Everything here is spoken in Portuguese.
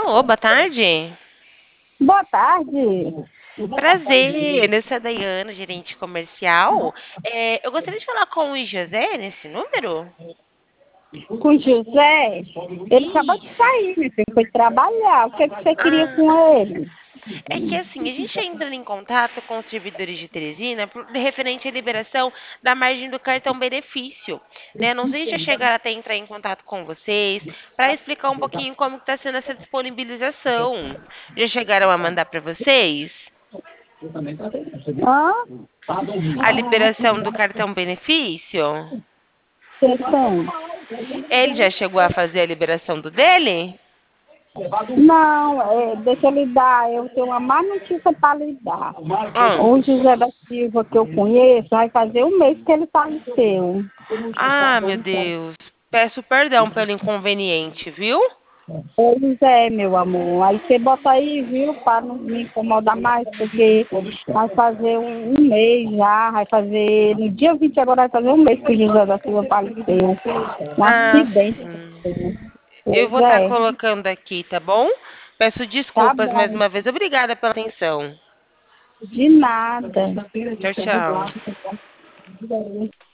Alô, boa tarde. Boa tarde. Prazer, eu sou a Daiane, gerente comercial. Eu gostaria de falar com o José nesse número? Com o José, ele acabou de Isso. sair, meu filho, foi trabalhar. O que, é que você queria Ah, com ele? é que assim, a gente está entrando em contato com os servidores de Teresina referente à liberação da margem do cartão benefício, né? Não sei se já chegaram até entrar em contato com vocês para explicar um pouquinho como está sendo essa disponibilização. Já chegaram a mandar para vocês Hã? a liberação do cartão benefício? Você tem? Ele já chegou a fazer a liberação do dele? Não, deixa ele dar. Eu tenho uma má notícia para lhe dar. Hum. O José da Silva, que eu conheço, vai fazer um mês que ele faleceu. Ah, meu Deus. Peço perdão pelo inconveniente, viu? Pois é, meu amor. Aí você bota aí, viu, para não me incomodar mais, porque vai fazer um mês já, vai fazer, no dia 20 agora vai fazer um mês que o José da Silva faleceu. Um Ah, acidente. sim. Eu Pois vou estar é, colocando aqui, tá bom? Peço tá desculpas mais bom. uma vez. Obrigada pela atenção. De nada. Tchau, tchau.